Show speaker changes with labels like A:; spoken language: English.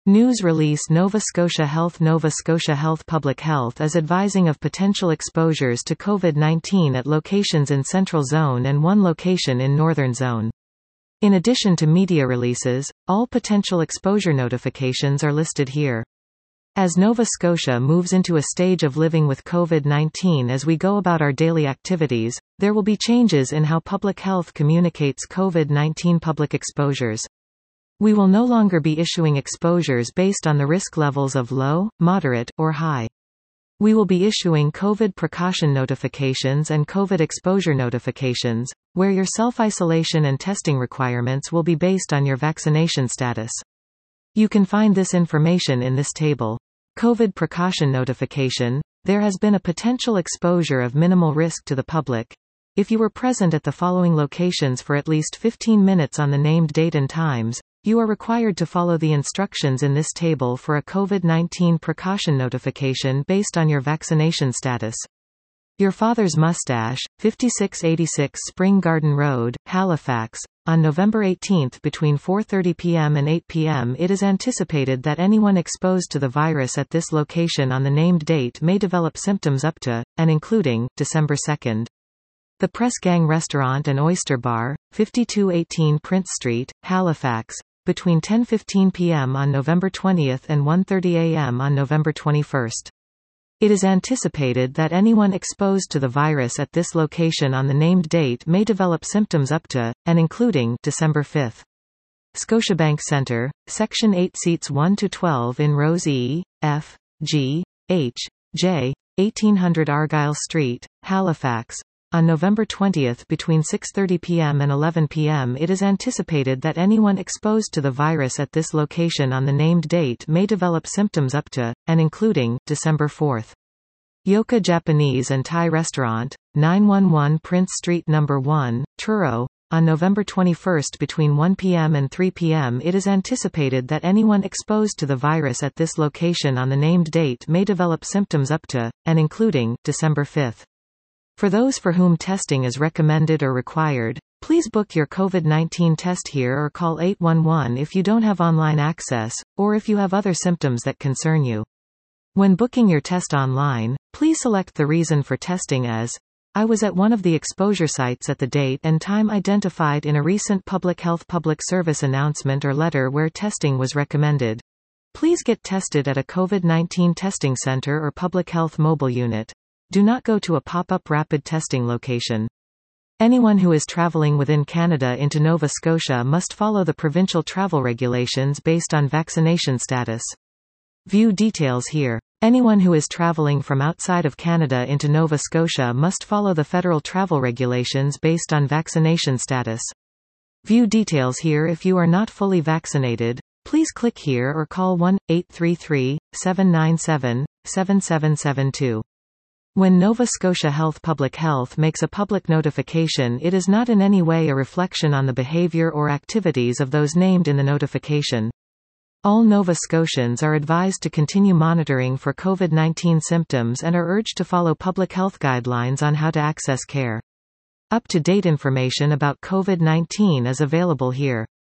A: News release Nova Scotia Health Public Health is advising of potential exposures to COVID-19 at locations in Central Zone and one location in Northern Zone. In addition to media releases, all potential exposure notifications are listed here. As Nova Scotia moves into a stage of living with COVID-19 as we go about our daily activities, there will be changes in how public health communicates COVID-19 public exposures. We will no longer be issuing exposures based on the risk levels of low, moderate, or high. We will be issuing COVID precaution notifications and COVID exposure notifications, where your self-isolation and testing requirements will be based on your vaccination status. You can find this information in this table. COVID precaution notification. There has been a potential exposure of minimal risk to the public. If you were present at the following locations for at least 15 minutes on the named date and times, you are required to follow the instructions in this table for a COVID-19 precaution notification based on your vaccination status. Your father's mustache, 5686 Spring Garden Road, Halifax. On November 18 between 4:30 p.m. and 8 p.m. it is anticipated that anyone exposed to the virus at this location on the named date may develop symptoms up to, and including, December 2. The Press Gang Restaurant and Oyster Bar, 5218 Prince Street, Halifax. Between 10:15 p.m. on November 20 and 1:30 a.m. on November 21. It is anticipated that anyone exposed to the virus at this location on the named date may develop symptoms up to, and including, December 5. Scotiabank Centre, Section 8 Seats 1 to 12 in rows E, F, G, H, J, 1800 Argyle Street, Halifax. On November 20 between 6:30 p.m. and 11 p.m. it is anticipated that anyone exposed to the virus at this location on the named date may develop symptoms up to, and including, December 4. Yoka Japanese and Thai Restaurant, 911 Prince Street No. 1, Truro. On November 21 between 1 p.m. and 3 p.m. it is anticipated that anyone exposed to the virus at this location on the named date may develop symptoms up to, and including, December 5. For those for whom testing is recommended or required, please book your COVID-19 test here or call 811 if you don't have online access, or if you have other symptoms that concern you. When booking your test online, please select the reason for testing as, I was at one of the exposure sites at the date and time identified in a recent public health public service announcement or letter where testing was recommended. Please get tested at a COVID-19 testing center or public health mobile unit. Do not go to a pop-up rapid testing location. Anyone who is traveling within Canada into Nova Scotia must follow the provincial travel regulations based on vaccination status. View details here. Anyone who is traveling from outside of Canada into Nova Scotia must follow the federal travel regulations based on vaccination status. View details here. If you are not fully vaccinated, please click here or call 1-833-797-7772. When Nova Scotia Health Public Health makes a public notification, it is not in any way a reflection on the behavior or activities of those named in the notification. All Nova Scotians are advised to continue monitoring for COVID-19 symptoms and are urged to follow public health guidelines on how to access care. Up-to-date information about COVID-19 is available here.